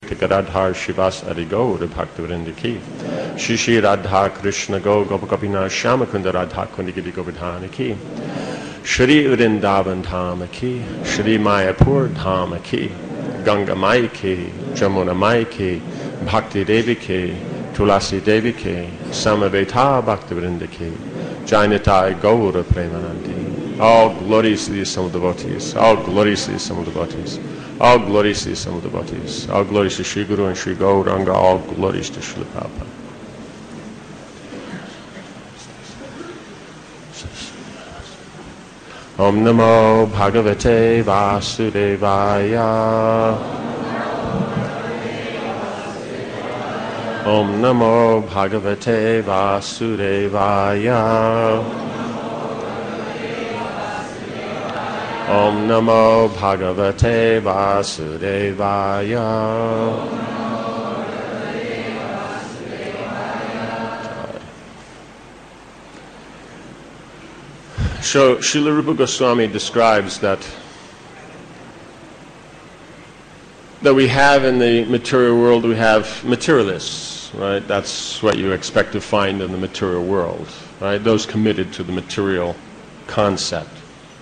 Gadadhar Shivas Adigo Bhaktivinoda Ki Shishi Radha Krishna Go Gopakapina Shamakunda Radha Kundigidi Govardhana Ki Shri Vrindavan Dhama Ki Shri Mayapur Dhama Ki Ganga Mai Ki Jamuna Mai Ki Bhakti Devi Ki Tulasi Devi Ki Samaveta Bhaktivinoda Ki Jainatai Gaura Premanandi. All glories to the assembled devotees. All glories to the assembled devotees. All glories to the assembled devotees. All glories to Sri Guru and Sri Gauranga. All glories to Srila Prabhupada. Om Namo Bhagavate Vasudevaya. Om Namo Bhagavate Vasudevaya. Om Namo Bhagavate Vasudevaya. So Srila Rupa Goswami describes that we have in the material world, we have materialists, right? That's what you expect to find in the material world, right? Those committed to the material concept.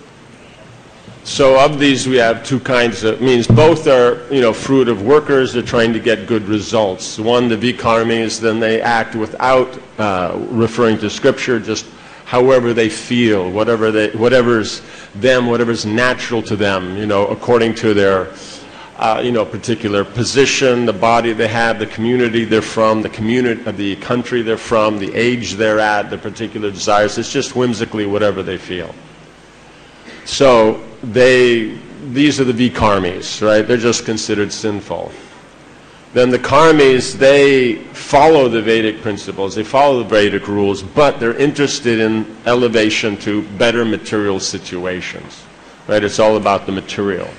So of these we have two kinds of means. Both are, fruit of workers. They're trying to get good results. One, the vikarmis, then they act without referring to scripture, just however they feel, whatever's natural to them, according to their particular position, the body they have, the community they're from, the country they're from, the age they're at, the particular desires. It's just whimsically whatever they feel. So these are the vikarmis, right? They're just considered sinful. Then the karmis, they follow the Vedic principles, they follow the Vedic rules, but they're interested in elevation to better material situations, right? It's all about the material.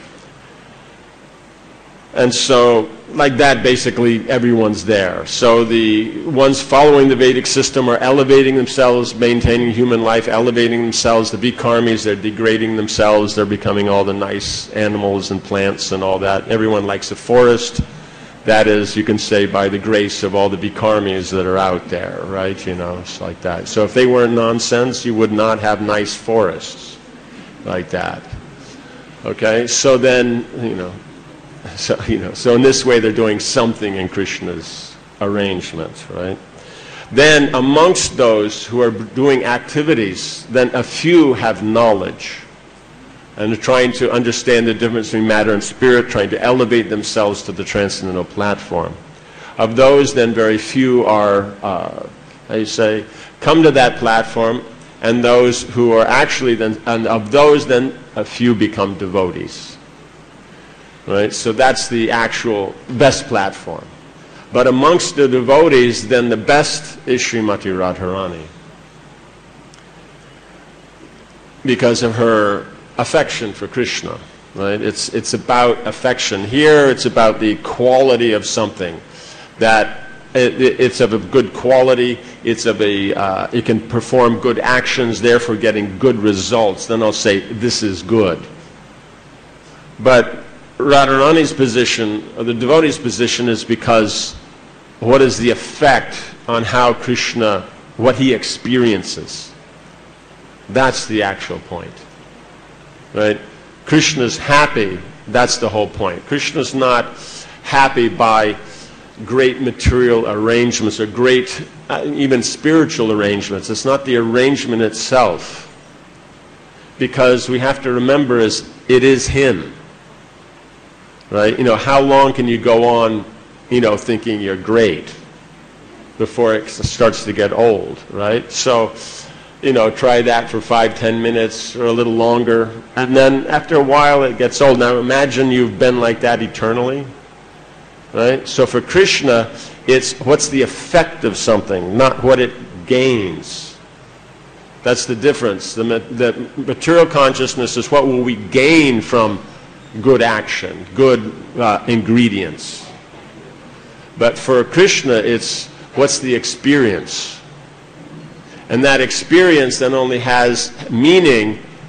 And so, like that, basically everyone's there. So the ones following the Vedic system are elevating themselves, maintaining human life, elevating themselves. The vikarmis, they're degrading themselves. They're becoming all the nice animals and plants and all that. Everyone likes a forest. That is, you can say, by the grace of all the vikarmis that are out there, right? It's like that. So if they weren't nonsense, you would not have nice forests like that. Okay? So then, So in this way they're doing something in Krishna's arrangement, right? Then amongst those who are doing activities, then a few have knowledge and are trying to understand the difference between matter and spirit, trying to elevate themselves to the transcendental platform. Of those, then very few are, come to that platform, and those who are actually then, and of those then a few become devotees. Right? So that's the actual best platform. But amongst the devotees, then the best is Srimati Radharani, because of her affection for Krishna. Right? It's about affection. Here it's about the quality of something, that it's of a good quality, it's of it can perform good actions, therefore getting good results. Then I'll say, this is good. But Radharani's position, or the devotee's position, is because what is the effect on how Krishna, what he experiences? That's the actual point. Right? Krishna's happy, that's the whole point. Krishna's not happy by great material arrangements or great, even spiritual arrangements. It's not the arrangement itself. Because we have to remember it is him. Right? How long can you go on, thinking you're great before it starts to get old, right? So, try that for 5-10 minutes or a little longer, and then after a while it gets old. Now imagine you've been like that eternally, right? So for Krishna, it's what's the effect of something, not what it gains. That's the difference. The material consciousness is what will we gain from good action, good ingredients. But for Krishna, it's what's the experience. And that experience then only has meaning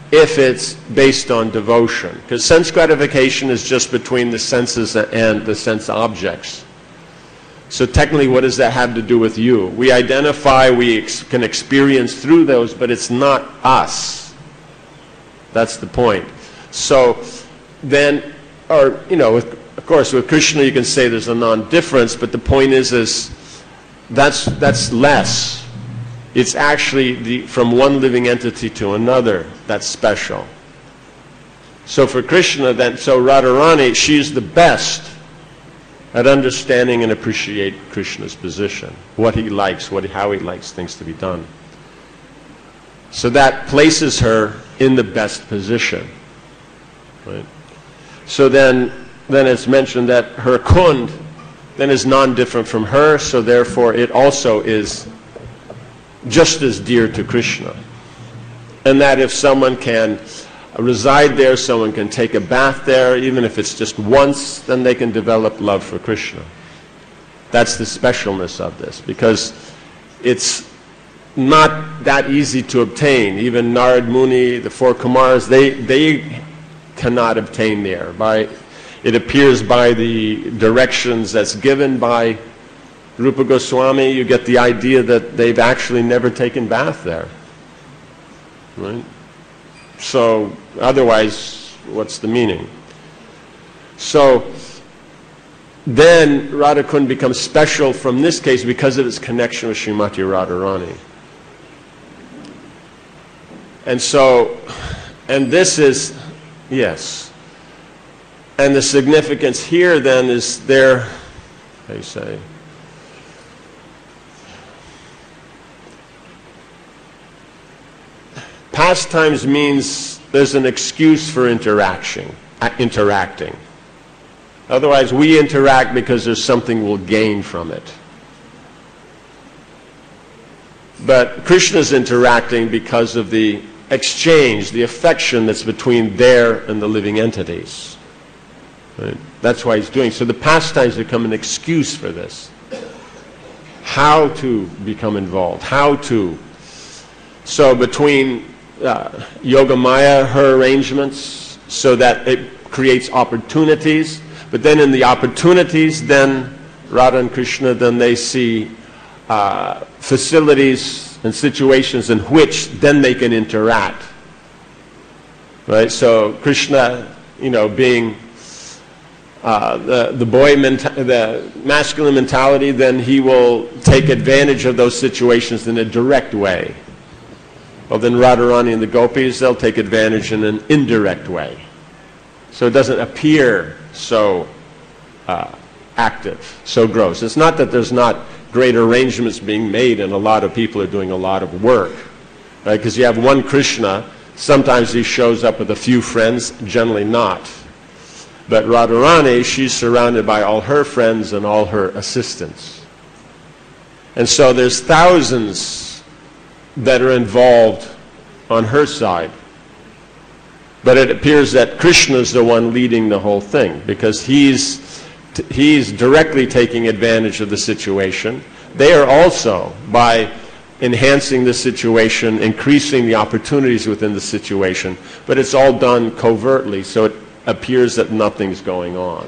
if it's based on devotion. Because sense gratification is just between the senses and the sense objects. So technically, what does that have to do with you? We identify, we can experience through those, but it's not us. That's the point. So then, or, you know, of course, with Krishna you can say there's a non-difference, but the point is that's less. It's actually from one living entity to another that's special. So for Krishna then, so Radharani, she's the best at understanding and appreciate Krishna's position, what he likes, how he likes things to be done. So that places her in the best position. Right? So then it's mentioned that her kund then is non-different from her, so therefore it also is just as dear to Krishna. And that if someone can reside there, someone can take a bath there, even if it's just once, then they can develop love for Krishna. That's the specialness of this, because it's not that easy to obtain. Even Narad Muni, the four Kumars, they cannot obtain there. It appears by the directions that's given by Rupa Goswami, you get the idea that they've actually never taken bath there. Right? So otherwise, what's the meaning? So then Radha Kund becomes special from this case because of its connection with Srimati Radharani. And this is, yes. And the significance here then is there, how do you say? Pastimes means there's an excuse for interacting. Otherwise, we interact because there's something we'll gain from it. But Krishna's interacting because of the exchange, the affection that's between there and the living entities. Right? That's why he's doing. So the pastimes become an excuse for this. How to become involved. How to. So between Yoga Maya, her arrangements, so that it creates opportunities. But then in the opportunities, then Radha and Krishna, then they see facilities and situations in which then they can interact. Right? So Krishna, being the masculine mentality, then he will take advantage of those situations in a direct way. Well, then Radharani and the gopis, they'll take advantage in an indirect way. So it doesn't appear so active, so gross. It's not that there's not great arrangements being made and a lot of people are doing a lot of work. Right? Because you have one Krishna, sometimes he shows up with a few friends, generally not. But Radharani, she's surrounded by all her friends and all her assistants. And so there's thousands that are involved on her side. But it appears that Krishna is the one leading the whole thing, because he's directly taking advantage of the situation. They are also, by enhancing the situation, increasing the opportunities within the situation, but it's all done covertly, so it appears that nothing's going on.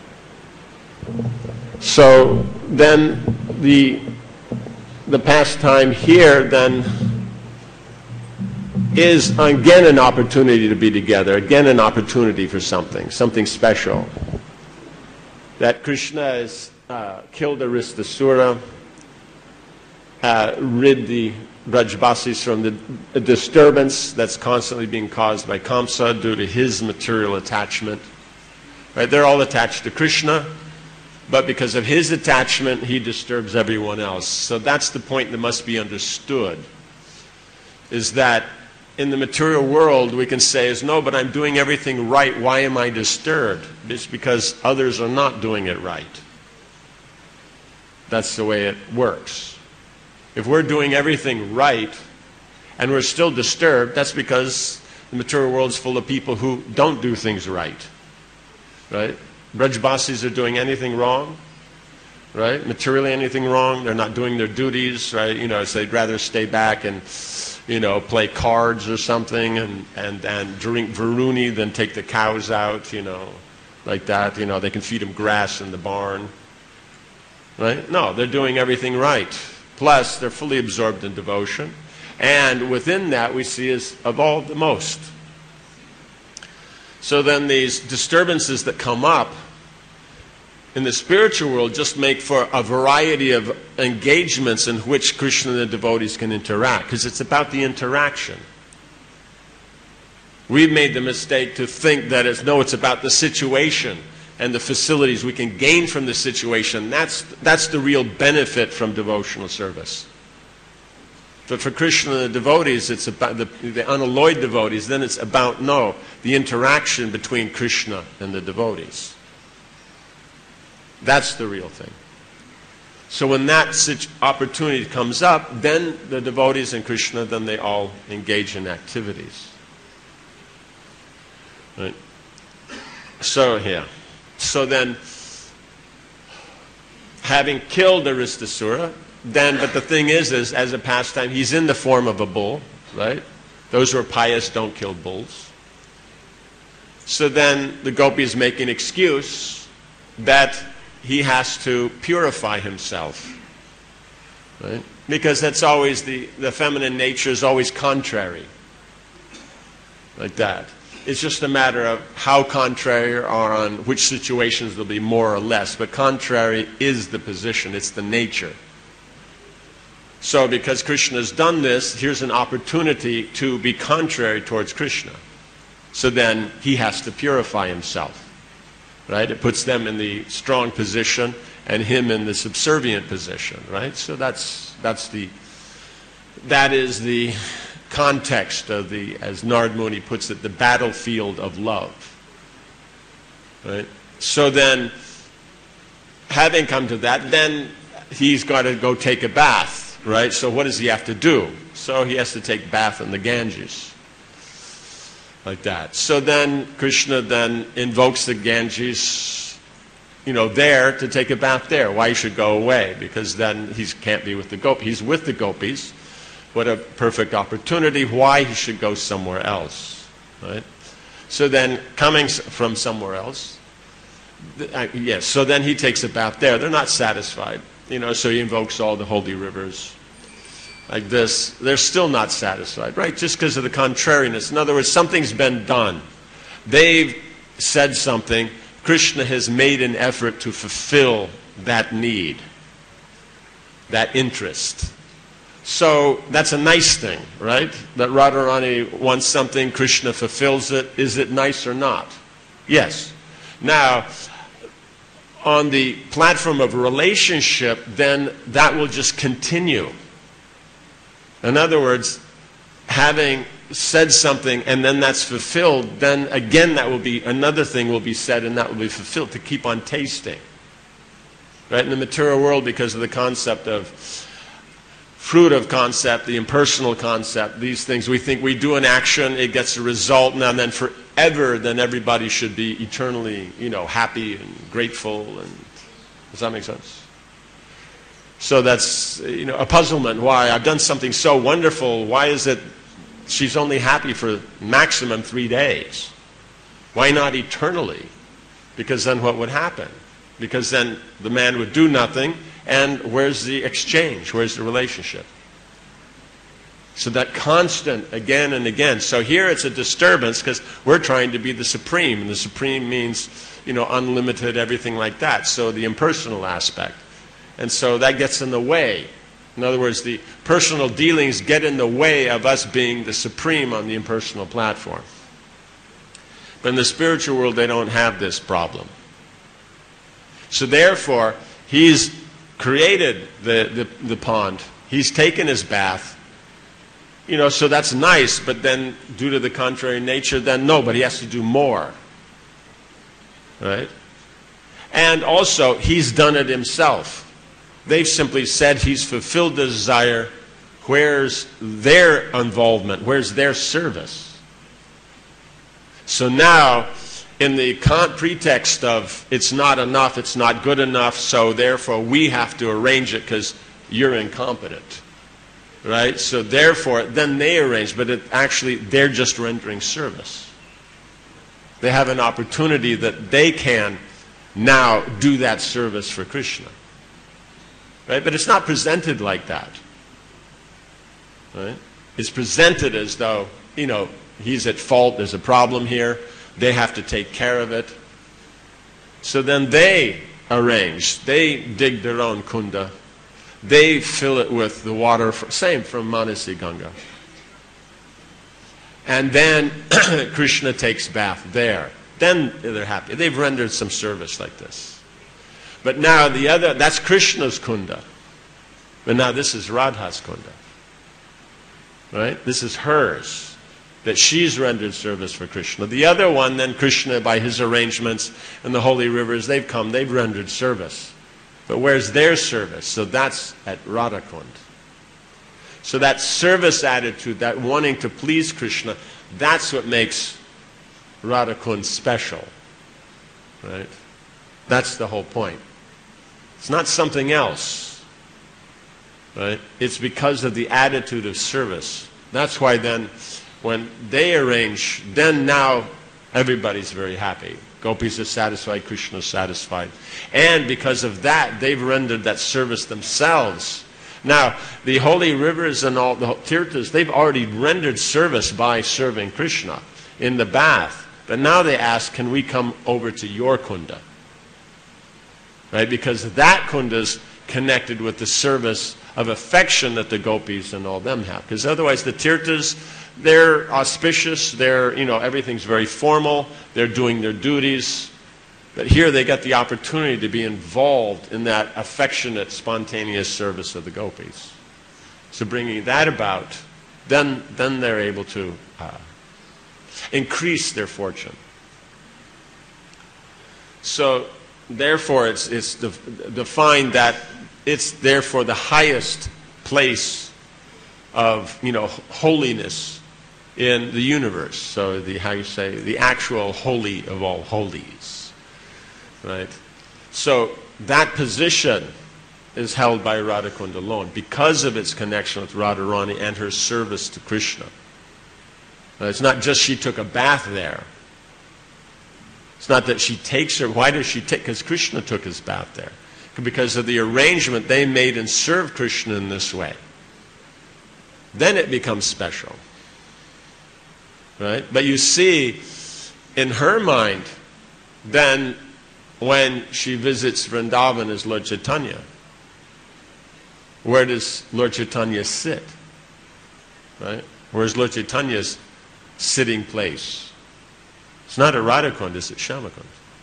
So then the pastime here then is again an opportunity to be together, again an opportunity for something special. That Krishna has killed Aristasura, rid the Brajbasis from the disturbance that's constantly being caused by Kamsa due to his material attachment. Right? They're all attached to Krishna, but because of his attachment, he disturbs everyone else. So that's the point that must be understood, is that in the material world we can say, no, but I'm doing everything right, why am I disturbed? It's because others are not doing it right. That's the way it works. If we're doing everything right and we're still disturbed, that's because the material world is full of people who don't do things right. Right? Brajbasis are doing anything wrong, right? Materially anything wrong, they're not doing their duties, right? So they'd rather stay back and play cards or something and drink Varuni, then take the cows out, like that. They can feed them grass in the barn. Right? No, they're doing everything right. Plus, they're fully absorbed in devotion. And within that, we see is of all the most. So then these disturbances that come up in the spiritual world just make for a variety of engagements in which Krishna and the devotees can interact, because it's about the interaction. We've made the mistake to think that it's about the situation and the facilities we can gain from the situation. That's the real benefit from devotional service. But for Krishna and the devotees, it's about the unalloyed devotees, then it's about, the interaction between Krishna and the devotees. That's the real thing. So when that opportunity comes up, then the devotees and Krishna, then they all engage in activities. Right? So then, having killed Aristasura, but the thing is, as a pastime, he's in the form of a bull, right? Those who are pious don't kill bulls. So then the gopis make an excuse that he has to purify himself, right? Because that's always the feminine nature is always contrary, like that. It's just a matter of how contrary or on which situations there'll be more or less. But contrary is the position. It's the nature. So because Krishna has done this, here's an opportunity to be contrary towards Krishna. So then he has to purify himself. Right? It puts them in the strong position and him in the subservient position. Right? So that is the context of as Narad Muni puts it, the battlefield of love. Right? So then, having come to that, then he's got to go take a bath, right? So what does he have to do? So he has to take bath in the Ganges, like that. So then Krishna then invokes the Ganges, there to take a bath there. Why he should go away? Because then he can't be with the gopis. He's with the gopis. What a perfect opportunity. Why he should go somewhere else, right? So then, coming from somewhere else, so then he takes a bath there. They're not satisfied, so he invokes all the holy rivers, like this. They're still not satisfied, right? Just because of the contrariness. In other words, something's been done. They've said something. Krishna has made an effort to fulfill that need, that interest. So that's a nice thing, right? That Radharani wants something, Krishna fulfills it. Is it nice or not? Yes. Now, on the platform of relationship, then that will just continue. In other words, having said something and then that's fulfilled, then again that will be, another thing will be said and that will be fulfilled, to keep on tasting. Right? In the material world, because of the concept of fruit of concept, the impersonal concept, these things, we think we do an action, it gets a result, and then forever, then everybody should be eternally, happy and grateful. And does that make sense? So that's, a puzzlement. Why? I've done something so wonderful. Why is it she's only happy for maximum 3 days? Why not eternally? Because then what would happen? Because then the man would do nothing. And where's the exchange? Where's the relationship? So that constant again and again. So here it's a disturbance because we're trying to be the supreme. And the supreme means, unlimited, everything like that. So the impersonal aspect. And so that gets in the way. In other words, the personal dealings get in the way of us being the supreme on the impersonal platform. But in the spiritual world, they don't have this problem. So therefore, he's created the pond. He's taken his bath. So that's nice, but then due to the contrary nature, then no, but he has to do more. Right? And also, he's done it himself. They've simply said he's fulfilled the desire. Where's their involvement? Where's their service? So now, in the pretext of it's not enough, it's not good enough, so therefore we have to arrange it because you're incompetent. right? So therefore, then they arrange, but they're just rendering service. They have an opportunity that they can now do that service for Krishna. Right? But it's not presented like that. Right? It's presented as though, he's at fault, there's a problem here, they have to take care of it. So then they arrange, they dig their own kunda, they fill it with the water, same from Manasi Ganga. And then Krishna takes bath there. Then they're happy. They've rendered some service like this. But now that's Krishna's kunda. But now this is Radha's kunda. Right? This is hers. That she's rendered service for Krishna. The other one, then Krishna, by his arrangements and the holy rivers, they've rendered service. But where's their service? So that's at Radhakund. So that service attitude, that wanting to please Krishna, that's what makes Radhakund special. Right? That's the whole point. It's not something else. Right? It's because of the attitude of service. That's why then, when they arrange, then now everybody's very happy. Gopis are satisfied, Krishna is satisfied. And because of that, they've rendered that service themselves. Now, the holy rivers and all the tirthas, they've already rendered service by serving Krishna in the bath. But now they ask, can we come over to your kunda? Right? Because that kunda is connected with the service of affection that the gopis and all them have. Because otherwise the tirthas, they're auspicious, everything's very formal, they're doing their duties. But here they get the opportunity to be involved in that affectionate, spontaneous service of the gopis. So bringing that about, then they're able to increase their fortune. So therefore it's defined that it's therefore the highest place of holiness in the universe. So the actual holy of all holies. Right? So that position is held by Radhakund alone because of its connection with Radharani and her service to Krishna. It's not just she took a bath there. It's not that she takes her. Why does she take? Because Krishna took his bath there. Because of the arrangement they made and served Krishna in this way. Then it becomes special. Right? But you see, in her mind, then when she visits Vrindavan as Lord Chaitanya, where does Lord Chaitanya sit? Right? Where's Lord Chaitanya's sitting place? It's not at Radhakund, it's at Shyamakund.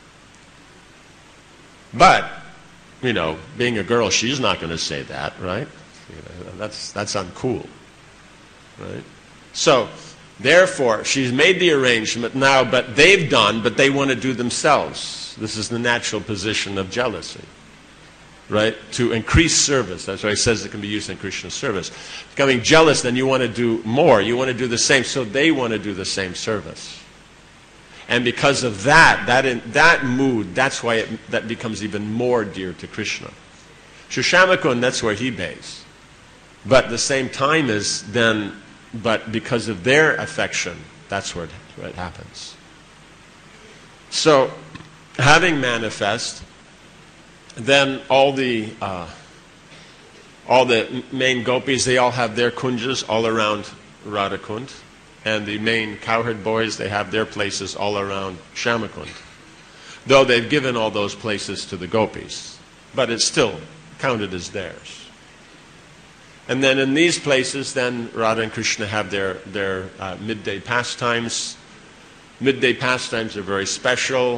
But, being a girl, she's not going to say that, right? That's uncool. Right? So, therefore, she's made the arrangement now, but they want to do themselves. This is the natural position of jealousy, right? To increase service. That's why he says it can be used in Krishna's service. Becoming jealous, then you want to do more. You want to do the same, so they want to do the same service. And because of that mood, that's why that becomes even more dear to Krishna. Shyamakund, that's where he bathes. But the same time but because of their affection, that's where it happens. So, having manifest, then all the main gopis, they all have their kunjas all around Radhakund. And the main cowherd boys, they have their places all around Shyamakund. Though they've given all those places to the gopis. But it's still counted as theirs. And then in these places, then Radha and Krishna have their midday pastimes. Midday pastimes are very special.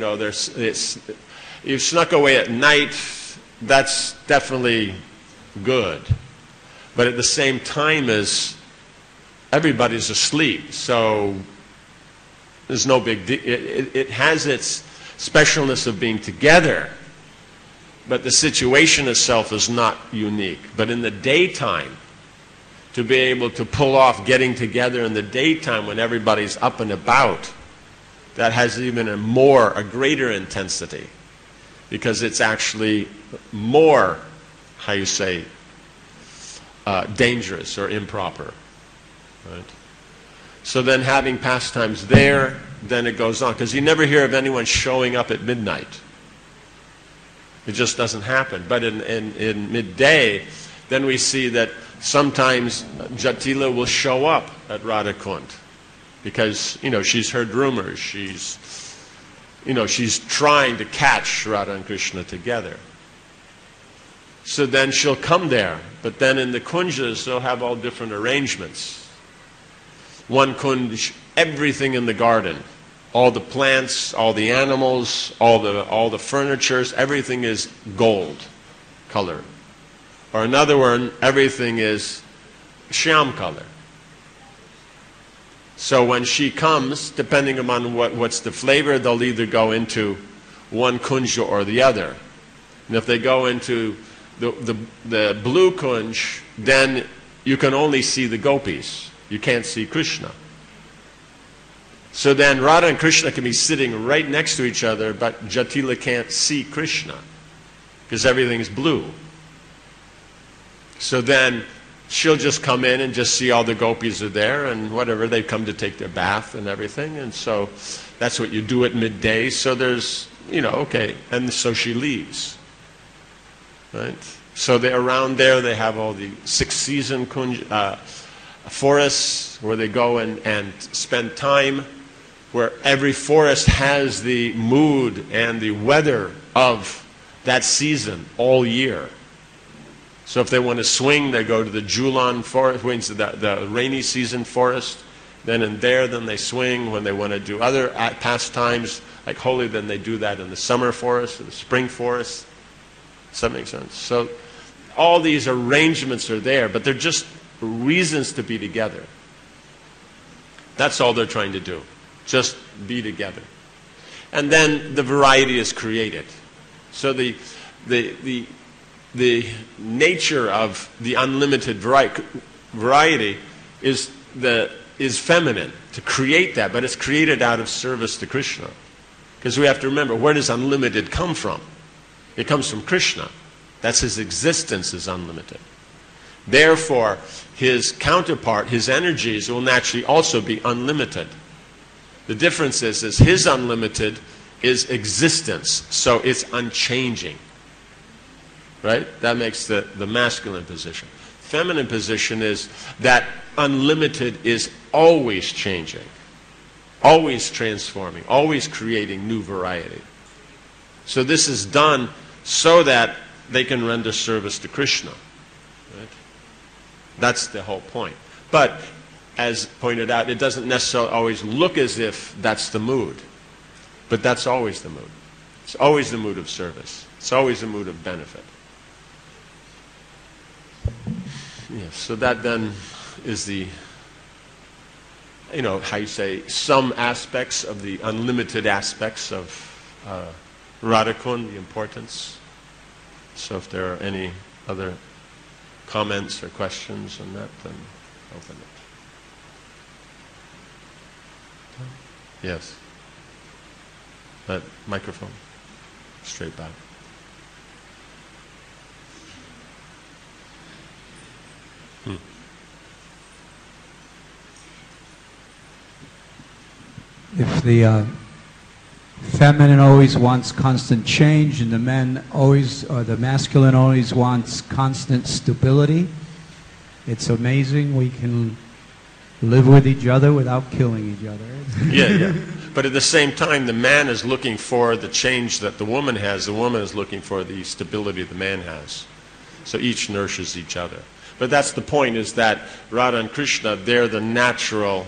You snuck away at night, that's definitely good. But at the same time as everybody's asleep, so there's no big deal. It has its specialness of being together, but the situation itself is not unique. But in the daytime, to be able to pull off getting together in the daytime when everybody's up and about, that has even a greater intensity, because it's actually more, dangerous or improper. Right? So then having pastimes there, then it goes on. Because you never hear of anyone showing up at midnight. It just doesn't happen. But in midday, then we see that sometimes Jatila will show up at Radhakund. Because, she's heard rumors. She's trying to catch Radha and Krishna together. So then she'll come there. But then in the kunjas, they'll have all different arrangements. One kunj, everything in the garden, all the plants, all the animals, all the furnitures, everything is gold color. Or another one, everything is shyam color. So when she comes, depending upon what's the flavor, they'll either go into one kunja or the other. And if they go into the blue kunj, then you can only see the gopis. You can't see Krishna. So then Radha and Krishna can be sitting right next to each other, but Jatila can't see Krishna because everything's blue. So then she'll just come in and just see all the gopis are there and whatever. They've come to take their bath and everything. And so that's what you do at midday. So there's, okay. And so she leaves. Right? So around there they have all the six-season forests where they go and spend time, where every forest has the mood and the weather of that season all year. So if they want to swing, they go to the Julan forest, the rainy season forest. Then then they swing. When they want to do other pastimes, like Holi, then they do that in the summer forest or the spring forest. Does that make sense? So all these arrangements are there, but they're just reasons to be together. That's all they're trying to do. Just be together. And then the variety is created. So the nature of the unlimited variety is feminine, to create that, but it's created out of service to Krishna. Because we have to remember, where does unlimited come from? It comes from Krishna. That's his existence is unlimited. Therefore, his counterpart, his energies, will naturally also be unlimited. The difference is his unlimited is existence, so it's unchanging. Right? That makes the masculine position. Feminine position is that unlimited is always changing, always transforming, always creating new variety. So this is done so that they can render service to Krishna. Right? That's the whole point. But, as pointed out, it doesn't necessarily always look as if that's the mood. But that's always the mood. It's always the mood of service. It's always the mood of benefit. Yes, so that then is the, how you say, some aspects of the unlimited aspects of Radhakund, the importance. So if there are any other comments or questions on that, then open it. Yes. That microphone. Straight back. If the feminine always wants constant change and the the masculine always wants constant stability, it's amazing we can live with each other without killing each other. Yeah. But at the same time, the man is looking for the change that the woman has. The woman is looking for the stability the man has. So each nurtures each other. But that's the point, is that Radha and Krishna, they're the natural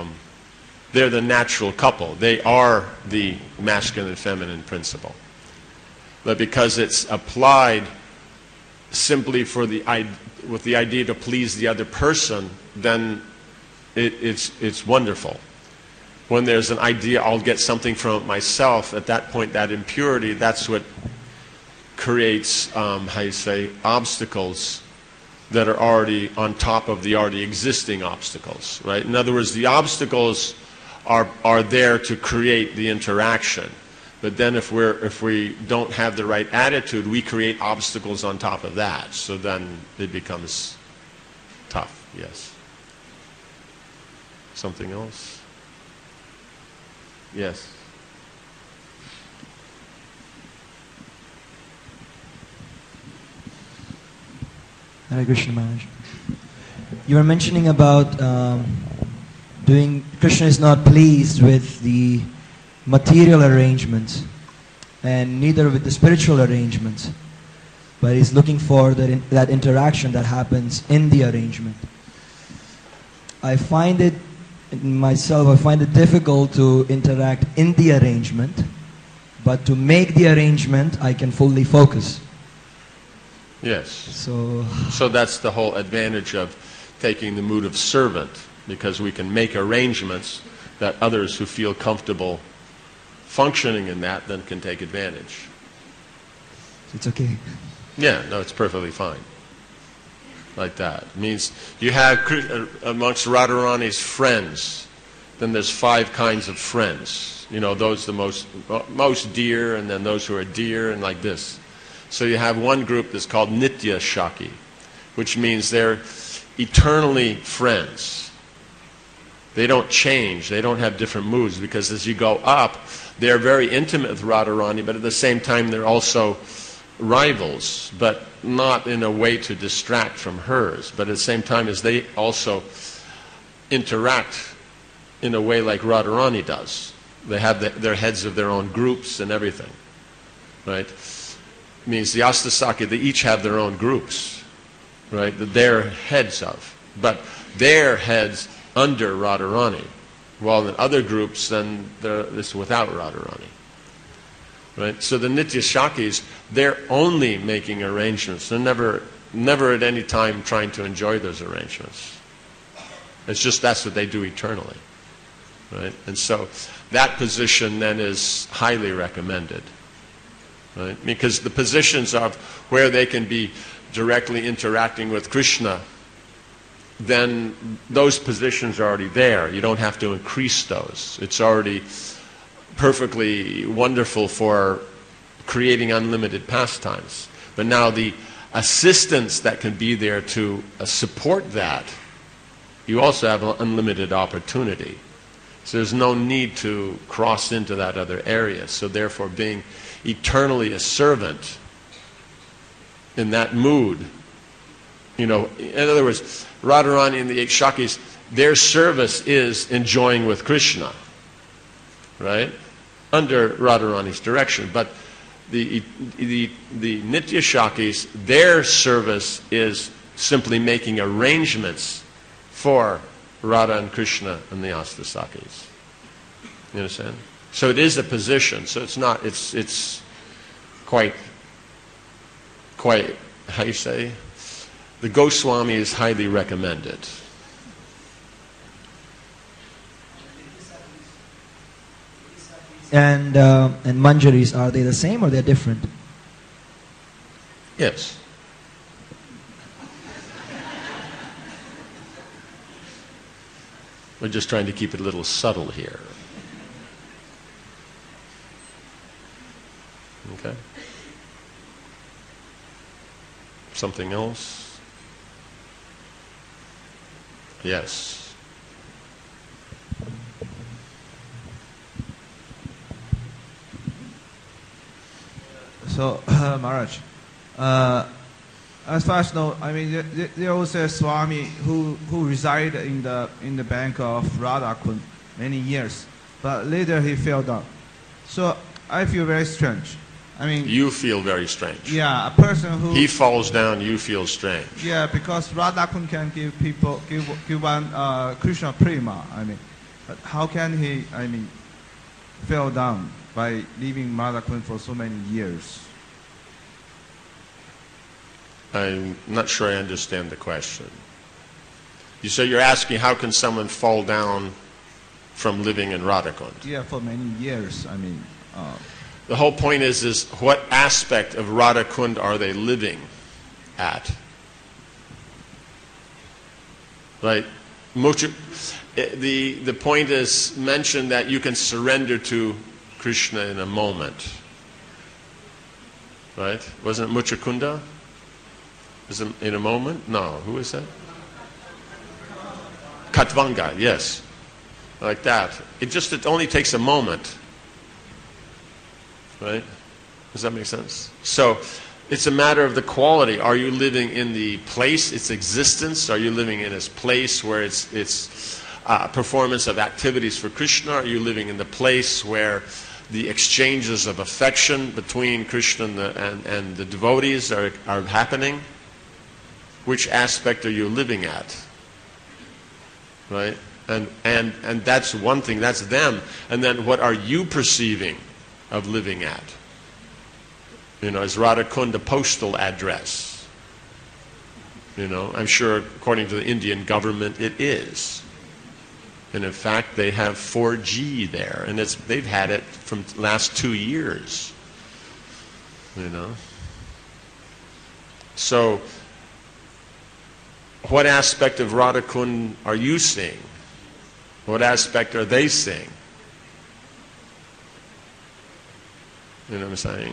couple. They are the masculine and feminine principle. But because it's applied simply with the idea to please the other person, then it's wonderful. When there's an idea, I'll get something from it myself, at that point, that impurity, that's what creates, obstacles that are already on top of the already existing obstacles, right? In other words, the obstacles are there to create the interaction. But then if we don't have the right attitude, we create obstacles on top of that. So then it becomes Yes. Something else? Yes. Hare Krishna Maharaj. You were mentioning about Krishna is not pleased with the material arrangements and neither with the spiritual arrangements, but he's looking for that interaction that happens in the arrangement. I find it difficult to interact in the arrangement, but to make the arrangement, I can fully focus. Yes. So that's the whole advantage of taking the mood of servant, because we can make arrangements that others who feel comfortable functioning in that then can take advantage. it's okay. Yeah, no, it's perfectly fine. Like that. It means you have amongst Radharani's friends, then there's 5 kinds of friends. You know, those the most dear, and then those who are dear, and like this. So you have one group that's called Nitya Shaki, which means they're eternally friends. They don't change. They don't have different moods, because as you go up, they're very intimate with Radharani, but at the same time they're also rivals, but not in a way to distract from hers. But at the same time as they also interact in a way like Radharani does. They have their heads of their own groups and everything. Right? It means the Astasaki, they each have their own groups, right, that they're heads of. But they're heads under Radharani. While in other groups, then it's without Radharani. Right? So the Nitya Shakis, they're only making arrangements. They're never at any time trying to enjoy those arrangements. It's just that's what they do eternally. Right? And so that position then is highly recommended. Right? Because the positions of where they can be directly interacting with Krishna, then those positions are already there. You don't have to increase those. It's already perfectly wonderful for creating unlimited pastimes. But now the assistance that can be there to support that, you also have an unlimited opportunity. So there's no need to cross into that other area. So therefore, being eternally a servant in that mood, you know, in other words, Radharani and the 8 Shakis, their service is enjoying with Krishna, right? Under Radharani's direction. But the Nitya Shakis, their service is simply making arrangements for Radha and Krishna and the Astasakis. You understand? So it is a position. So it's not. It's quite. How you say? The Goswami is highly recommended. And Manjaris, are they the same or they're different? Yes. We're just trying to keep it a little subtle here. Okay. Something else? Yes. So, Maharaj, as far as I know, I mean, there was a Swami who resided in the bank of Radha Kund many years, but later he fell down. So I feel very strange. I mean, you feel very strange. Yeah, a person who he falls down, you feel strange. Yeah, because Radha Kund can give one Krishna prema. I mean, but how can he? I mean, fell down by leaving Radha Kund for so many years? I'm not sure I understand the question. You say you're asking how can someone fall down from living in Radha Kund? Yeah, for many years. I mean. The whole point is what aspect of Radha Kund are they living at? Right? The point is mentioned that you can surrender to Krishna in a moment. Right? Wasn't it Muchakunda? Is it in a moment? No. Who is that? Katvanga, yes. Like that. It only takes a moment. Right? Does that make sense? So it's a matter of the quality. Are you living in the place, its existence? Are you living in its place where it's performance of activities for Krishna? Are you living in the place where the exchanges of affection between Krishna and the devotees are happening? Which aspect are you living at? Right? And that's one thing, that's them. And then what are you perceiving of living at? You know, is Radhakund a postal address? You know, I'm sure according to the Indian government it is. And in fact, they have 4G there, and they've had it from the last 2 years. You know? So, what aspect of Radhakund are you seeing? What aspect are they seeing? You know what I'm saying?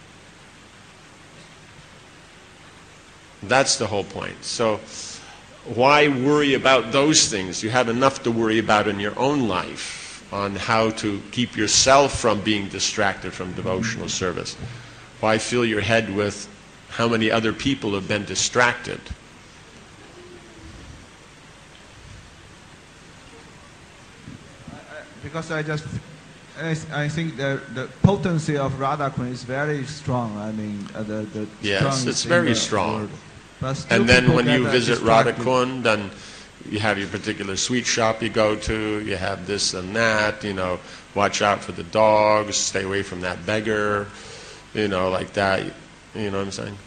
That's the whole point. So, why worry about those things? You have enough to worry about in your own life on how to keep yourself from being distracted from devotional service. Why fill your head with how many other people have been distracted? Because I think the potency of Radhakund is very strong. I mean, the yes, it's very strong. Word. But still and then people when get you visit distracted. Radhakund, then you have your particular sweet shop you go to, you have this and that, you know, watch out for the dogs, stay away from that beggar, you know, like that. You know what I'm saying?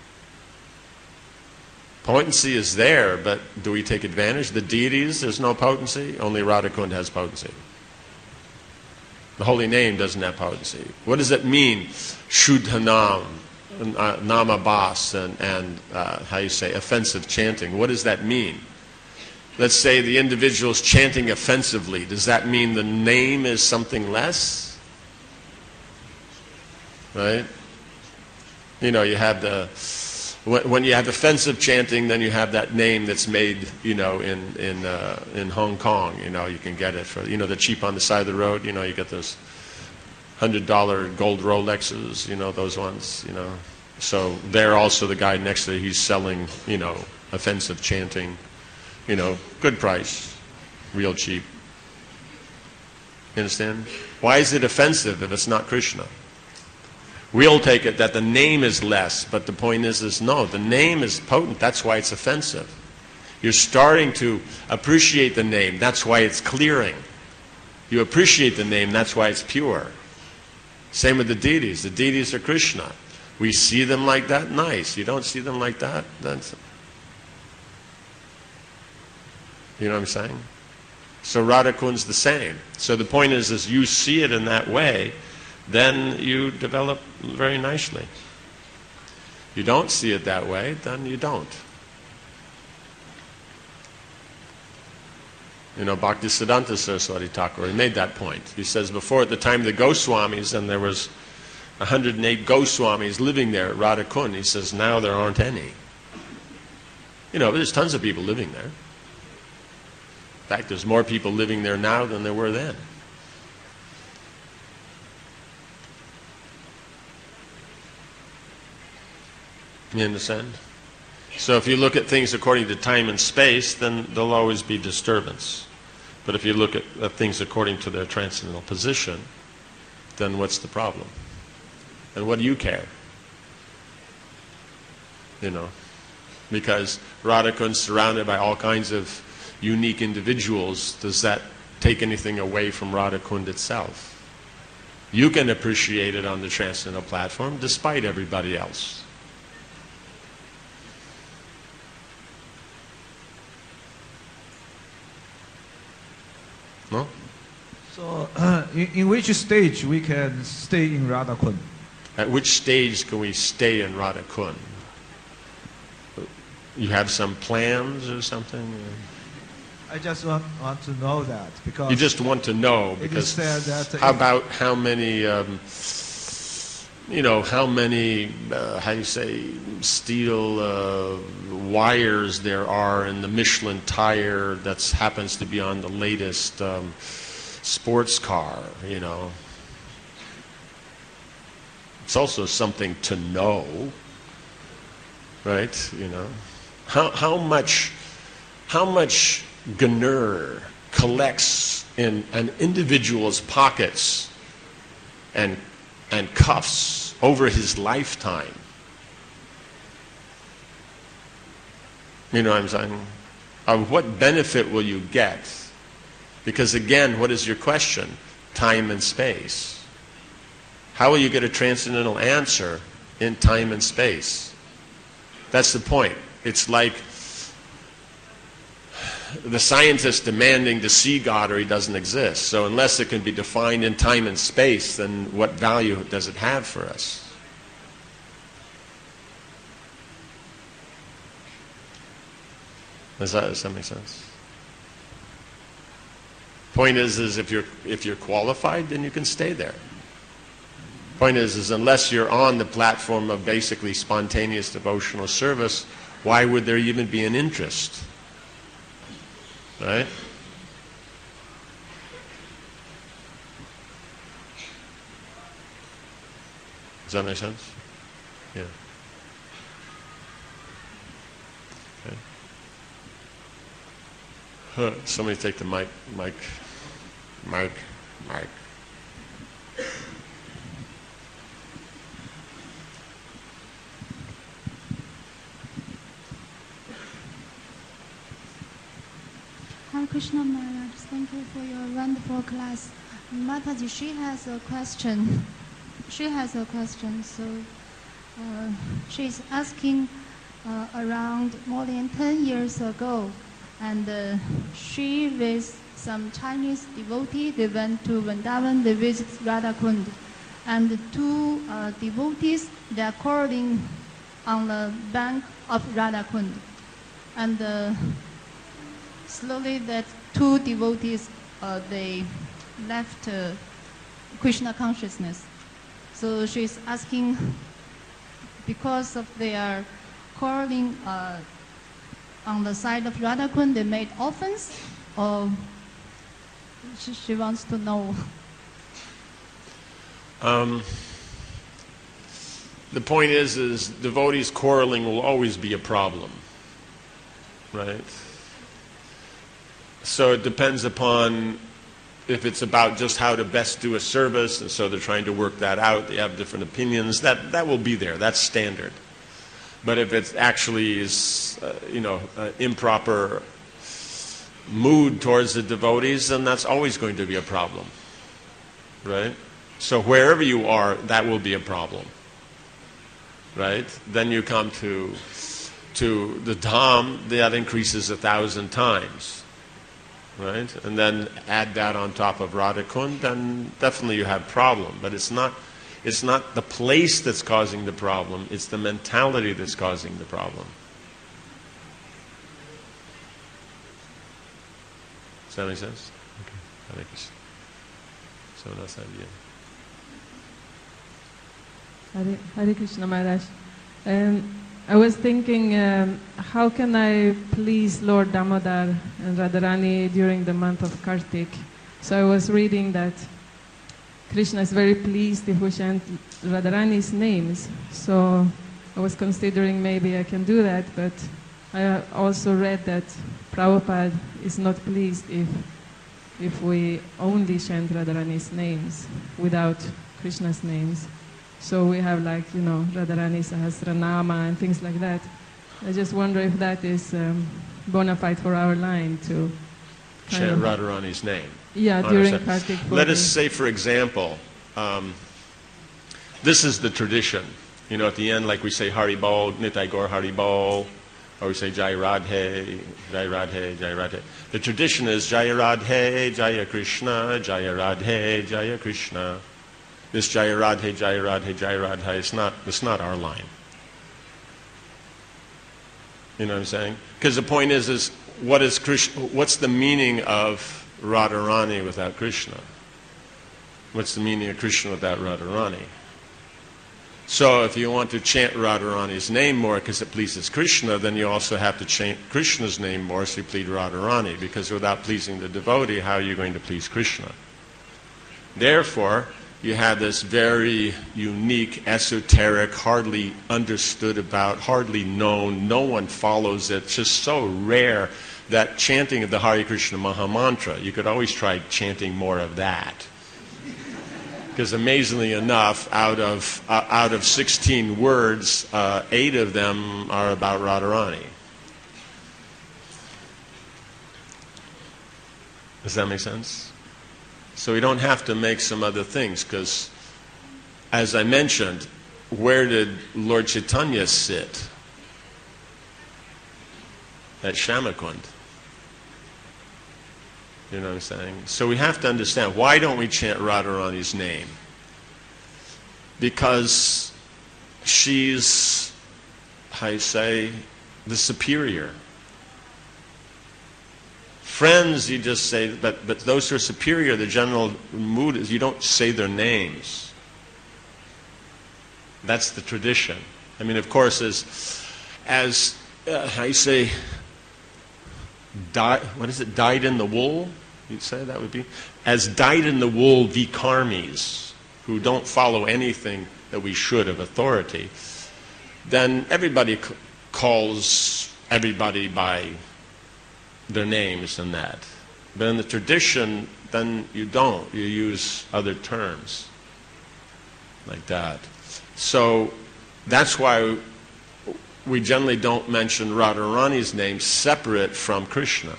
Potency is there, but do we take advantage? The deities, there's no potency. Only Radhakund has potency. The holy name doesn't have potency. What does it mean? Shuddhanam, namabas, and how you say, offensive chanting. What does that mean? Let's say the individual is chanting offensively. Does that mean the name is something less? Right? You know, you have when you have offensive chanting, then you have that name that's made, you know, in Hong Kong. You know, you can get it for, you know, the cheap on the side of the road. You know, you get those $100 gold Rolexes. You know, those ones. You know, so there also the guy next to it, he's selling, you know, offensive chanting. You know, good price, real cheap. You understand? Why is it offensive if it's not Krishna? We'll take it that the name is less, but the point is no, the name is potent. That's why it's offensive. You're starting to appreciate the name. That's why it's clearing. You appreciate the name. That's why it's pure. Same with the deities. The deities are Krishna. We see them like that, nice. You don't see them like that, that's... You know what I'm saying? So Radhakund's the same. So the point is you see it in that way, then you develop very nicely. You don't see it that way, then you don't. You know, Bhaktisiddhanta Saraswati Thakur, he made that point. He says before, at the time of the Goswamis, and there was 108 Goswamis living there at Radhakund, he says now there aren't any. You know, there's tons of people living there. In fact, there's more people living there now than there were then. You understand? So if you look at things according to time and space, then there'll always be disturbance. But if you look at things according to their transcendental position, then what's the problem? And what do you care? You know, because Radhakund's surrounded by all kinds of unique individuals. Does that take anything away from Radhakund itself? You can appreciate it on the transcendental platform despite everybody else. No? So, in which stage we can stay in Radhakund? At which stage can we stay in Radhakund? You have some plans or something? I just want to know that because You just want to know because said that how about how many how many, how you say, steel wires there are in the Michelin tire that happens to be on the latest sports car, It's also something to know, right? How much Gnur collects in an individual's pockets and cuffs over his lifetime. You know what I'm saying? What benefit will you get? Because again, what is your question? Time and space. How will you get a transcendental answer in time and space? That's the point. It's like the scientist demanding to see God or he doesn't exist. So unless it can be defined in time and space, then what value does it have for us? Does that make sense? Point is if you're qualified, then you can stay there. Point is unless you're on the platform of basically spontaneous devotional service, why would there even be an interest? Right? Does that make sense? Yeah. Okay. Somebody take the mic. Hare Krishna Maharaj, thank you for your wonderful class. Mataji, she has a question. So she's asking around more than 10 years ago, and she with some Chinese devotee, they went to Vrindavan, they visit Radha Kund, and the two devotees, they are quarreling on the bank of Radha Kund, and slowly that two devotees, they left Krishna consciousness. So she's asking, because of their quarreling on the side of Radha Kund, they made offense, or she wants to know. The point is devotees quarreling will always be a problem, right? So it depends upon if it's about just how to best do a service, and so they're trying to work that out, they have different opinions, that will be there, that's standard. But if it actually is, improper mood towards the devotees, then that's always going to be a problem, right? So wherever you are, that will be a problem, right? Then you come to the Dham, that increases 1,000 times, right? And then add that on top of Radha Kund, then definitely you have a problem. But it's not the place that's causing the problem, it's the mentality that's causing the problem. Does that make sense? Okay. Someone else have Hare Krishna Maharaj. I was thinking, how can I please Lord Damodar and Radharani during the month of Kartik? So I was reading that Krishna is very pleased if we chant Radharani's names. So I was considering maybe I can do that, but I also read that Prabhupada is not pleased if we only chant Radharani's names without Krishna's names. So we have Radharani Sahasranama and things like that. I just wonder if that is bona fide for our line to chant Radharani's name. Yeah, during Kartik. Let us say, for example, this is the tradition. At the end, like we say Haribol, Nitai Gaur Haribol, or we say Jai Radhe, Jai Radhe, Jai Radhe. The tradition is Jai Radhe, Jaya Krishna, Jaya Radhe, Jaya Krishna. This Jaya Radhe, Jaya Radhe, Jaya Radhe, it's not our line. You know what I'm saying? Because the point is what's the meaning of Radharani without Krishna? What's the meaning of Krishna without Radharani? So if you want to chant Radharani's name more because it pleases Krishna, then you also have to chant Krishna's name more so you please Radharani, because without pleasing the devotee, how are you going to please Krishna? Therefore, you have this very unique, esoteric, hardly understood about, hardly known, no one follows it, just so rare, that chanting of the Hare Krishna Mahamantra. You could always try chanting more of that. Because amazingly enough, out of 16 words, 8 of them are about Radharani. Does that make sense? So we don't have to make some other things, because, as I mentioned, where did Lord Chaitanya sit? At Shamakund. You know what I'm saying? So we have to understand, why don't we chant Radharani's name? Because she's, how you say, the superior. Friends, you just say, but those who are superior, the general mood is you don't say their names. That's the tradition. I mean, of course, as how you say, dyed in the wool? You'd say that would be? As dyed in the wool vikarmis, who don't follow anything that we should of authority, then everybody calls everybody by their names and that. But in the tradition, then you don't. You use other terms like that. So that's why we generally don't mention Radharani's name separate from Krishna.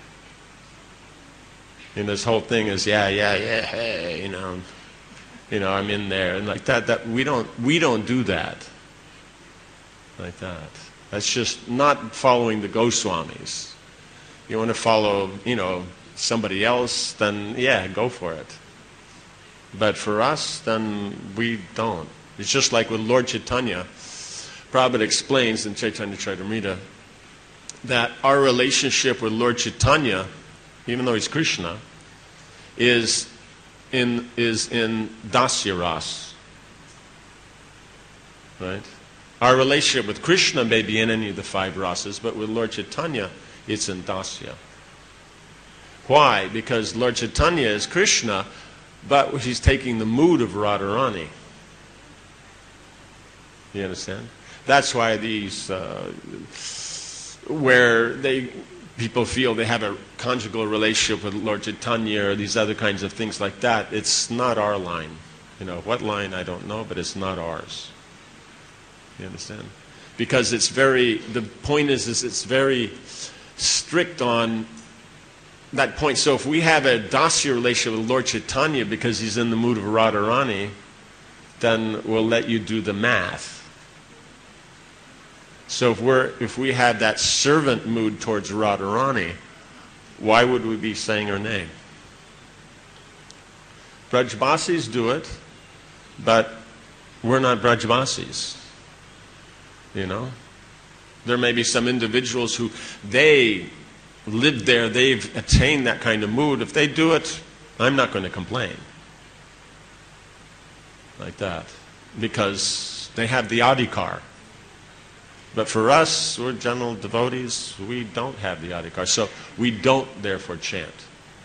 And this whole thing is, yeah, hey, I'm in there, and like that. That we don't do that. Like that. That's just not following the Goswamis. You want to follow, somebody else, then yeah, go for it. But for us, then we don't. It's just like with Lord Chaitanya. Prabhupada explains in Chaitanya Charitamrita that our relationship with Lord Chaitanya, even though he's Krishna, is in Dasya Ras. Right? Our relationship with Krishna may be in any of the 5 rasas, but with Lord Chaitanya, it's in Dasya. Why? Because Lord Chaitanya is Krishna, but he's taking the mood of Radharani. You understand? That's why these, where people feel they have a conjugal relationship with Lord Chaitanya or these other kinds of things like that, it's not our line. What line, I don't know, but it's not ours. You understand? Because the point is it's very strict on that point. So if we have a Dasya relationship with Lord Chaitanya because he's in the mood of Radharani, then we'll let you do the math. So if we have that servant mood towards Radharani, why would we be saying her name? Brajbasis do it, but we're not Brajbasis. There may be some individuals who they live there, they've attained that kind of mood. If they do it, I'm not going to complain. Like that. Because they have the adhikar. But for us, we're general devotees, we don't have the adhikar. So we don't therefore chant.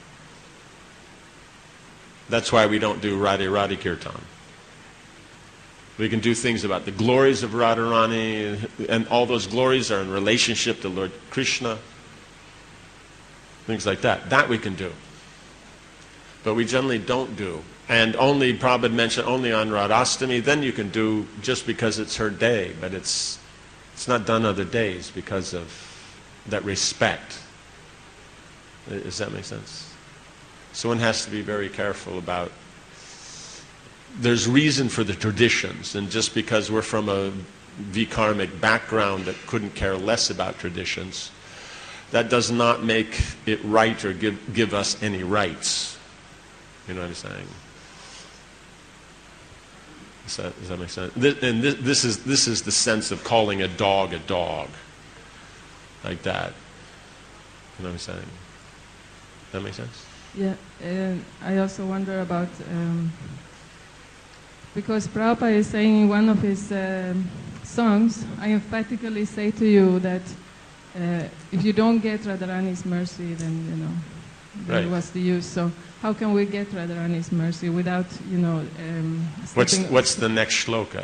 That's why we don't do Radhe Radhe Kirtan. We can do things about the glories of Radharani, and all those glories are in relationship to Lord Krishna. Things like that. That we can do. But we generally don't do. And only, Prabhupada mentioned, only on Radhastami, then you can do just because it's her day. But it's not done other days because of that respect. Does that make sense? So one has to be very careful about, there's reason for the traditions, and just because we're from a vikarmic background that couldn't care less about traditions, that does not make it right or give us any rights. You know what I'm saying? Does that make sense? This is the sense of calling a dog, like that. You know what I'm saying? Does that make sense? Yeah, and I also wonder about because Prabhupada is saying in one of his songs, I emphatically say to you that if you don't get Radharani's mercy, then Right. what's the use? So how can we get Radharani's mercy without stepping- What's the next shloka?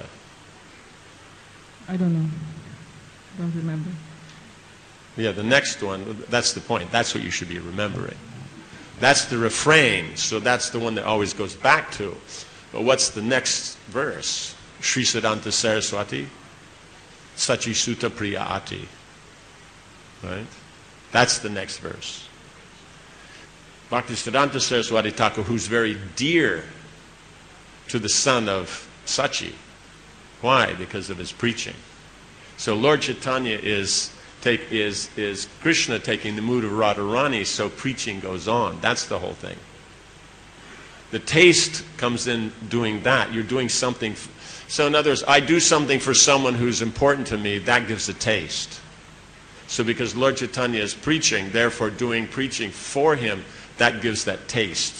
I don't know. Don't remember. Yeah, the next one, that's the point. That's what you should be remembering. That's the refrain, so that's the one that always goes back to. But what's the next verse? Sri Siddhanta Saraswati, Sachi Sutta Priya Ati. Right? That's the next verse. Bhaktisiddhanta Saraswati Thakur, who's very dear to the son of Sachi. Why? Because of his preaching. So Lord Chaitanya is Krishna taking the mood of Radharani, so preaching goes on. That's the whole thing. The taste comes in doing that. You're doing something. So in other words, I do something for someone who's important to me, that gives a taste. So because Lord Chaitanya is preaching, therefore doing preaching for him, that gives that taste.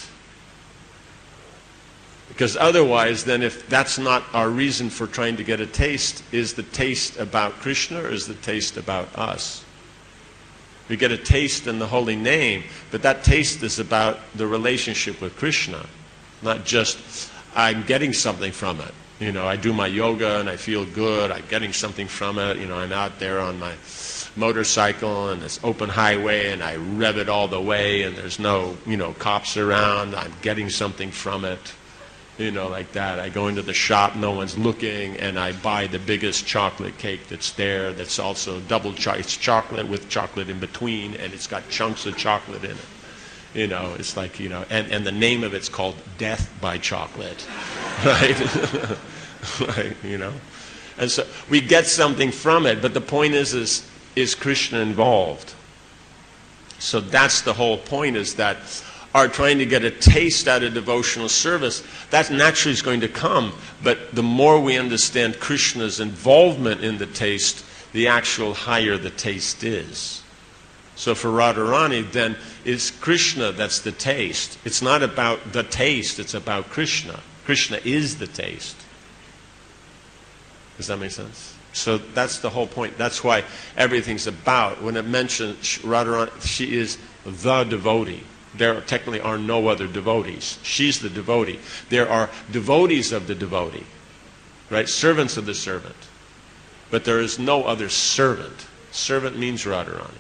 Because otherwise, then if that's not our reason for trying to get a taste, is the taste about Krishna or is the taste about us? We get a taste in the holy name, but that taste is about the relationship with Krishna, not just I'm getting something from it. I do my yoga and I feel good, I'm getting something from it. I'm out there on my motorcycle and it's open highway and I rev it all the way and there's no, cops around, I'm getting something from it. Like that. I go into the shop, no one's looking, and I buy the biggest chocolate cake that's there, that's also it's chocolate with chocolate in between, and it's got chunks of chocolate in it. It's like, and the name of it's called Death by Chocolate. Right? Right, And so we get something from it, but the point is Krishna involved? So that's the whole point, is that are trying to get a taste out of devotional service, that naturally is going to come. But the more we understand Krishna's involvement in the taste, the actual higher the taste is. So for Radharani, then, it's Krishna that's the taste. It's not about the taste, it's about Krishna. Krishna is the taste. Does that make sense? So that's the whole point. That's why everything's about, when it mentions Radharani, she is the devotee. There technically are no other devotees. She's the devotee. There are devotees of the devotee, right? Servants of the servant. But there is no other servant. Servant means Radharani.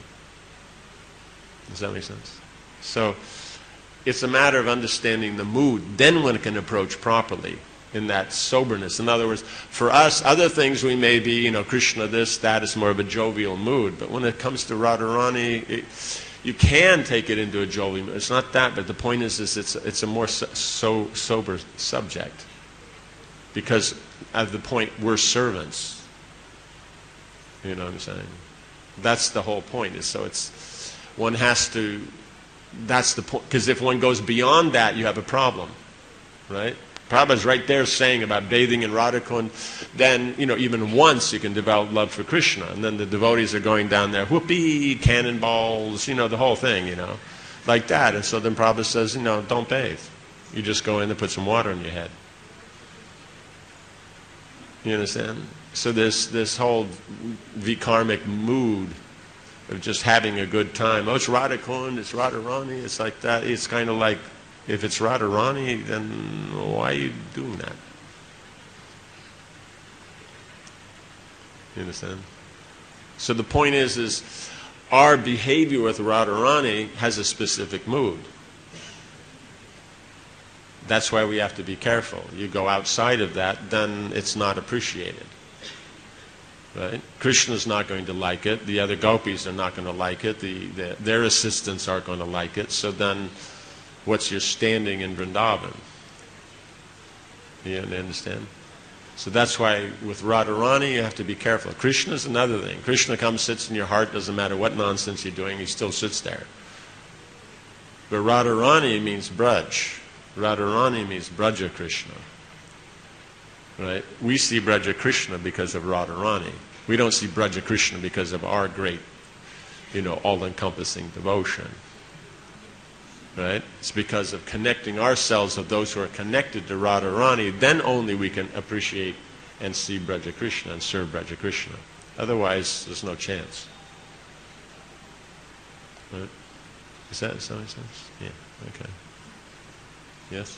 Does that make sense? So it's a matter of understanding the mood. Then one can approach properly in that soberness. In other words, for us, other things we may be, Krishna this, that is more of a jovial mood. But when it comes to Radharani, you can take it into a jovial mood. It's not that, but the point is it's a more sober subject. Because at the point, we're servants. You know what I'm saying? That's the whole point. One has to, that's the point. Because if one goes beyond that, you have a problem. Right? Prabhupada's right there saying about bathing in Radhakund, then, even once you can develop love for Krishna. And then the devotees are going down there, whoopee, cannonballs, the whole thing, like that. And so then Prabhupada says, don't bathe. You just go in and put some water on your head. You understand? So this whole vikarmic mood of just having a good time. Oh, it's Radhakund, it's Radharani, it's like that. It's kind of like, if it's Radharani, then why are you doing that? You understand? So the point is our behavior with Radharani has a specific mood. That's why we have to be careful. You go outside of that, then it's not appreciated. Right? Krishna's not going to like it. The other gopis are not going to like it. Their assistants aren't going to like it. So then, what's your standing in Vrindavan? You understand? So that's why with Radharani you have to be careful. Krishna's another thing. Krishna comes, sits in your heart, doesn't matter what nonsense you're doing, he still sits there. But Radharani means Braj. Radharani means Braja Krishna. Right? We see Braja Krishna because of Radharani. We don't see Braja Krishna because of our great, all-encompassing devotion. Right? It's because of connecting ourselves of those who are connected to Radharani, then only we can appreciate and see Braja Krishna and serve Braja Krishna. Otherwise, there's no chance. Right? Does that make sense? Yeah. Okay. Yes?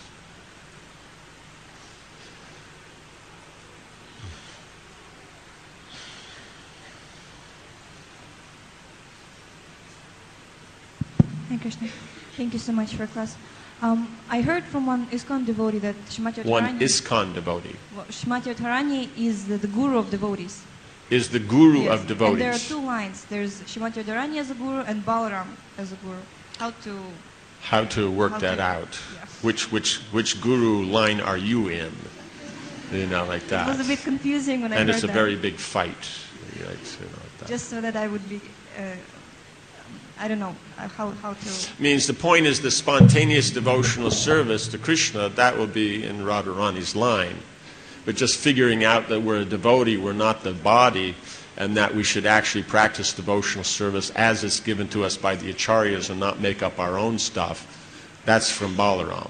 Hare Krishna. Thank you so much for class. I heard from one ISKCON devotee that Shrimati One Radharani, ISKCON devotee Shrimati Radharani is the guru of devotees. is the guru Yes. of devotees. And there are two lines. There's Shrimati Radharani as a guru and Balaram as a guru. How to work How that to- out. yeah. Which guru line are you in? You know, like that. It was a bit confusing when I And heard it's a that. very big fight. You know, like that. Just so that I would be, I don't know how to. Means the point is the spontaneous devotional service to Krishna, that will be in Radharani's line. But just figuring out that we're a devotee, we're not the body, and that we should actually practice devotional service as it's given to us by the acharyas and not make up our own stuff, that's from Balaram.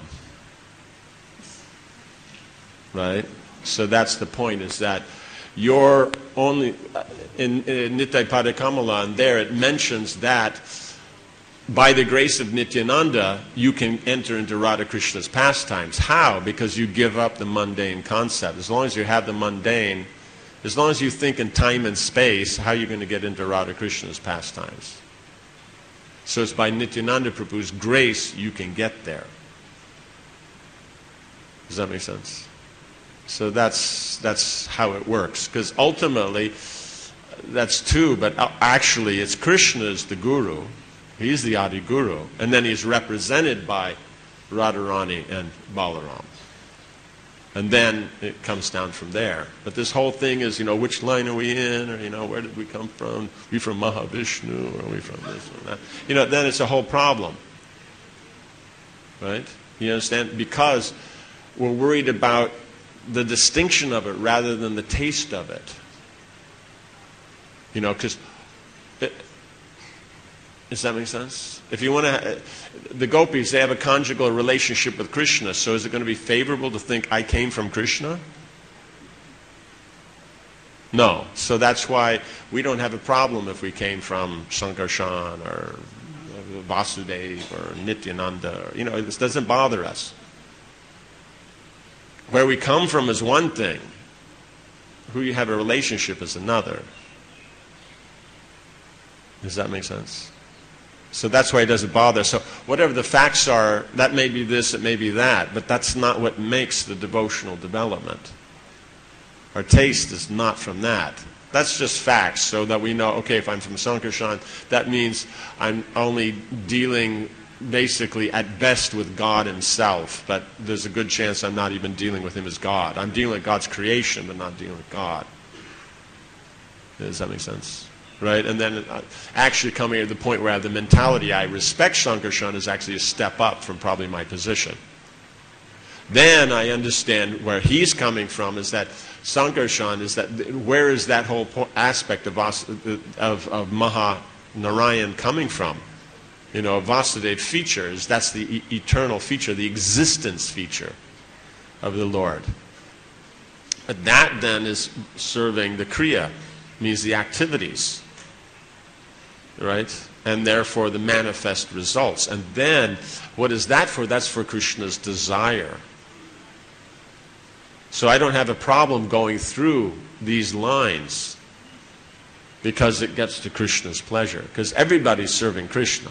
Right? So that's the point, is that you're only, in Nitai Padakamala, and there it mentions that by the grace of Nityananda, you can enter into Radha Krishna's pastimes. How? Because you give up the mundane concept. As long as you have the mundane, as long as you think in time and space, how are you going to get into Radha Krishna's pastimes? So it's by Nityananda Prabhu's grace you can get there. Does that make sense? So that's how it works. Because ultimately, that's true, but actually it's Krishna is the guru. He's the Adi Guru. And then he's represented by Radharani and Balaram. And then it comes down from there. But this whole thing is, which line are we in? Or, where did we come from? Are we from Mahavishnu? Or are we from this or that? Then it's a whole problem. Right? You understand? Because we're worried about the distinction of it rather than the taste of it. Because... Does that make sense? If you want to, the gopis, they have a conjugal relationship with Krishna, so is it going to be favorable to think I came from Krishna? No. So that's why we don't have a problem if we came from Sankarshan or Vasudeva or Nityananda. This doesn't bother us. Where we come from is one thing. Who you have a relationship is another. Does that make sense? So that's why it doesn't bother. So whatever the facts are, that may be this, it may be that, but that's not what makes the devotional development. Our taste is not from that. That's just facts, so that we know, okay, if I'm from Sankarshan, that means I'm only dealing basically at best with God himself, but there's a good chance I'm not even dealing with him as God. I'm dealing with God's creation, but not dealing with God. Does that make sense? Right? And then actually coming to the point where I have the mentality, I respect Sankarshan, is actually a step up from probably my position. Then I understand where he's coming from, is that Sankarshan is that, where is that whole aspect of Maha Narayan coming from? Vasudeva features, that's the eternal feature, the existence feature of the Lord. But that then is serving the Kriya, means the activities. Right? And therefore the manifest results. And then, what is that for? That's for Krishna's desire. So I don't have a problem going through these lines because it gets to Krishna's pleasure. Because everybody's serving Krishna.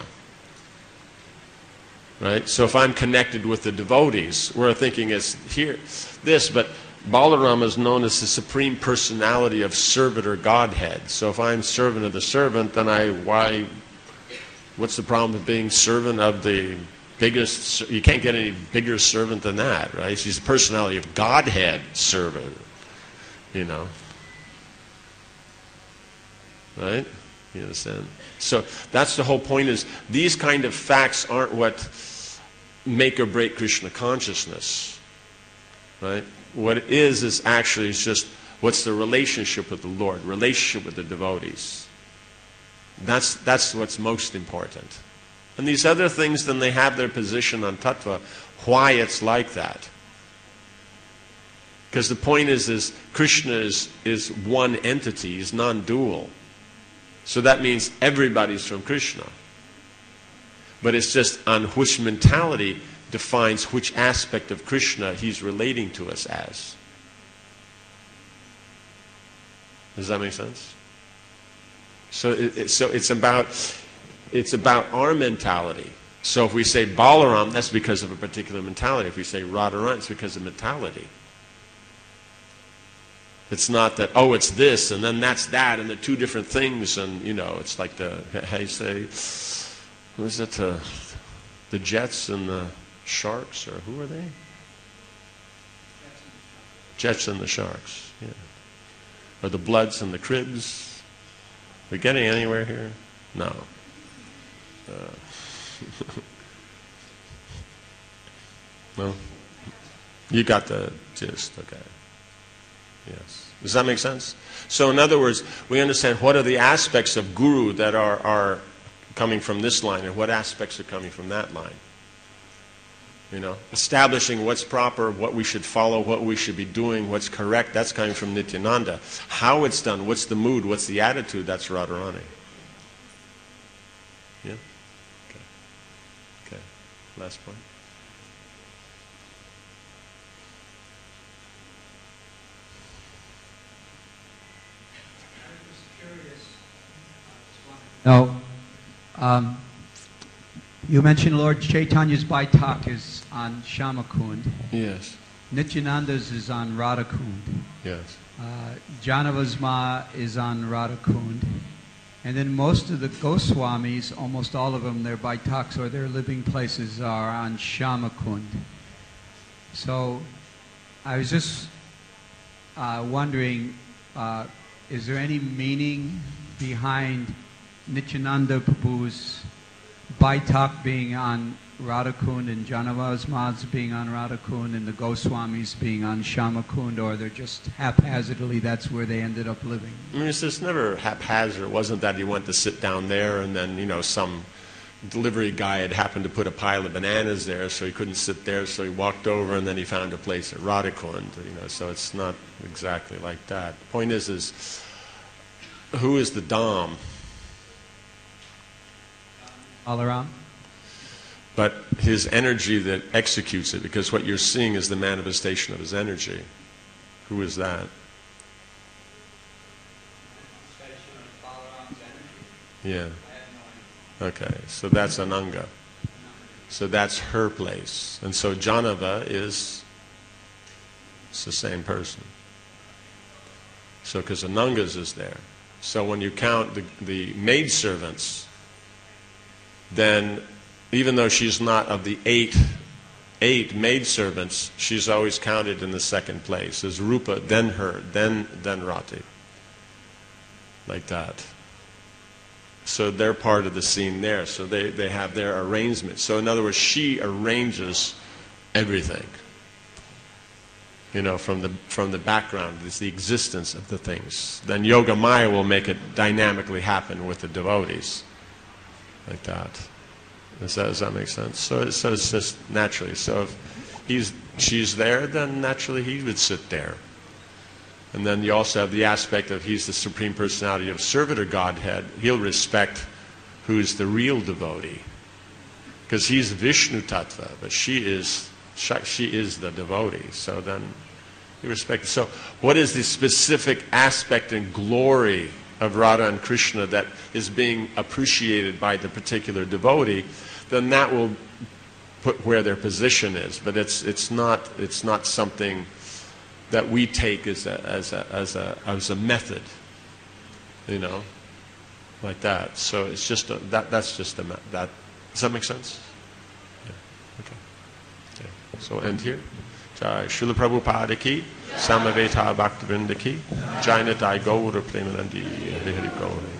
Right? So if I'm connected with the devotees, we're thinking it's here, this, but Balaram is known as the Supreme Personality of Servitor Godhead. So if I'm servant of the servant, then what's the problem with being servant of the biggest? You can't get any bigger servant than that, right? She's the personality of Godhead servant, Right? You understand? So that's the whole point, is these kind of facts aren't what make or break Krishna consciousness, right? What it is actually just what's the relationship with the Lord, relationship with the devotees. That's what's most important. And these other things, then they have their position on tattva, why it's like that. Because the point is Krishna is one entity, he's non-dual. So that means everybody's from Krishna. But it's just on which mentality defines which aspect of Krishna he's relating to us as. Does that make sense? So it's about our mentality. So if we say Balaram, that's because of a particular mentality. If we say Radharani, it's because of mentality. It's not that, oh, it's this, and then that's that, and they're two different things, and, you know, it's like how you say, what is it, the Jets and the Sharks, or who are they? Jets and the Sharks, yeah. Or the Bloods and the Cribs. We getting anywhere here? No. No? You got the gist, okay. Yes. Does that make sense? So in other words, we understand what are the aspects of Guru that are coming from this line and what aspects are coming from that line. You know, establishing what's proper, what we should follow, what we should be doing, what's correct, that's coming from Nityananda. How it's done, what's the mood, what's the attitude, that's Radharani. Yeah? Okay. Last point. No. You mentioned Lord Chaitanya's Baitak is on Shamakund. Yes. Nityananda's is on Radhakund. Yes. Janava's Ma is on Radhakund. And then most of the Goswamis, almost all of them, their Baitaks or their living places are on Shamakund. So I was just wondering, is there any meaning behind Nityananda Prabhu's Baitak being on Radhakund and Janava's Ma's being on Radhakund and the Goswamis being on Shamakund, or they're just haphazardly that's where they ended up living? I mean, it's just never haphazard. It wasn't that he went to sit down there and then, you know, some delivery guy had happened to put a pile of bananas there, so he couldn't sit there, so he walked over and then he found a place at Radhakund, you know, so it's not exactly like that. The point is who is the Dom? Balaram? But his energy that executes it, because what you're seeing is the manifestation of his energy. Who is that? Yeah. Okay, so that's Ananga. So that's her place. And so Janava it's the same person. So because Ananga's is there. So when you count the maidservants, then even though she's not of the eight maidservants, she's always counted in the second place. As Rupa, then her, then Rati. Like that. So they're part of the scene there. So they have their arrangement. So in other words, she arranges everything. You know, from the background, it's the existence of the things. Then Yoga Maya will make it dynamically happen with the devotees. Like that. Does that make sense? So it's just naturally. So if she's there, then naturally he would sit there. And then you also have the aspect of he's the Supreme Personality of Servitor Godhead. He'll respect who's the real devotee. Because he's Vishnu Tattva, but she is the devotee. So then he respects. So what is the specific aspect and glory of Radha and Krishna that is being appreciated by the particular devotee? Then that will put where their position is. But it's not something that we take as a method, you know, like that. So it's just that's just that. Does that make sense? Yeah. Okay. So end here. Jai Srila Prabhupada ki, Samaveta Bhaktivinoda ki, Jai Nitai Gaura Premanandi Hari Hari Gaura.